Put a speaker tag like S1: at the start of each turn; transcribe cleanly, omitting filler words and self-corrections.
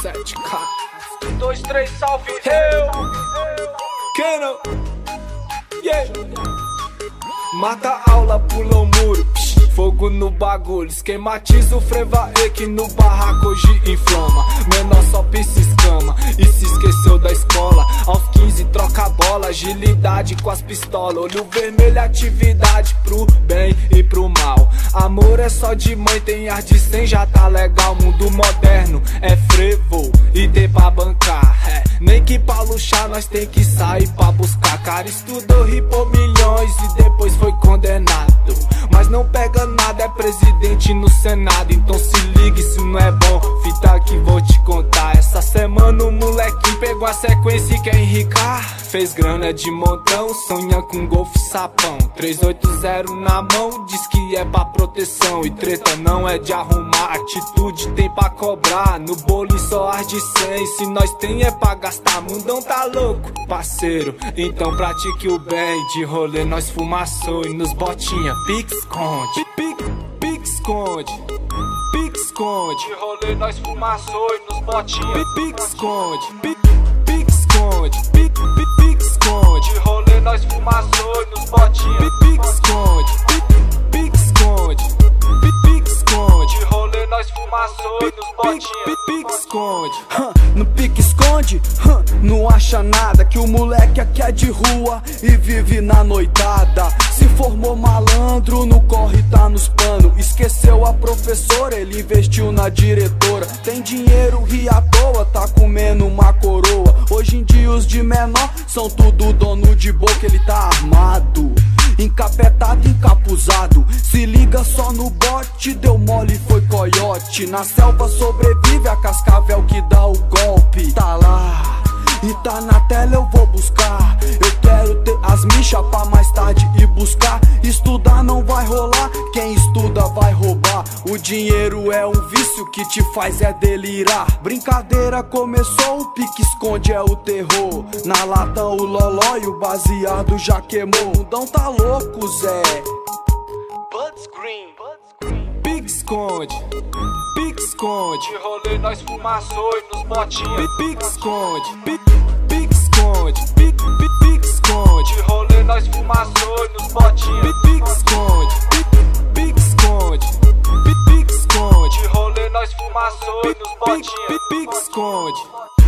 S1: 7K
S2: 2, 3, salve eu.
S1: Canon, yeah. Mata a aula, pula o muro, fogo no bagulho, esquematiza o frevaê que no barraco hoje inflama. Menor só pisa escama e se esqueceu da escola. Aos 15 troca bola, agilidade com as pistolas. Olho vermelho, atividade pro bem e pro mal. Amor é só de mãe, tem ar de 100, já tá legal. Mundo moderno é frevo e tem pra bancar, nem que pra luxar nós tem que sair pra buscar. Cara estudou, ripou milhões e depois foi condenado, mas não pega nada, é presidente no Senado. Então se ligue, se não é bom, fita que vou te contar. Essa semana o molequinho pegou a sequência e quer enricar. Fez grana de montão, sonha com golfe sapão. 380 na mão, diz que é pra proteção. E treta não é de arrumar, atitude tem pra cobrar. No bolo só ar de 100, se nós tem é pra gastar. Mundão tá louco, parceiro, então pratique o bem. De rolê nós fumaçou e nos botinha, pique esconde, pique esconde, pique esconde.
S2: De rolê nós fumaçou e nos botinha,
S1: pique esconde, pique esconde, pique esconde.
S2: De rolê nós fumaçou e nos botinha,
S1: pique esconde, pique esconde, pique esconde.
S2: De rolê nós fumaçou e nos botinha,
S1: pique esconde.
S3: No pique esconde, não acha nada. Que o moleque aqui é de rua e vive na noitada. Se formou malandro, no corre tá nos panos. Esqueceu a professora, ele investiu na diretora. Tem dinheiro, ri à toa, tá comendo uma coroa. Hoje em dia os de menor são tudo dono de boca. Ele tá armado, encapetado, encapuzado. Se liga só no bote, deu mole, foi coiote. Na selva sobrevive a cascavel que dá o golpe. Tá lá e tá na tela, eu vou buscar. Eu quero ter as michas pra mais tarde ir buscar. Estudar não vai rolar, quem estuda vai roubar. O dinheiro é um vício que te faz é delirar. Brincadeira começou, o pique esconde é o terror. Na lata o loló e o baseado já queimou. O mundão tá louco, Zé.
S1: Pique esconde, pique esconde.
S2: de rolê nós fumaçou e nos botinha,
S1: Pique esconde, pique esconde, pique esconde.
S2: de rolê nós fumaçou e nos botinha,
S1: Pique esconde, pique esconde, pique esconde.
S2: de rolê nós fumaçou e nos botinha.
S1: Pique esconde.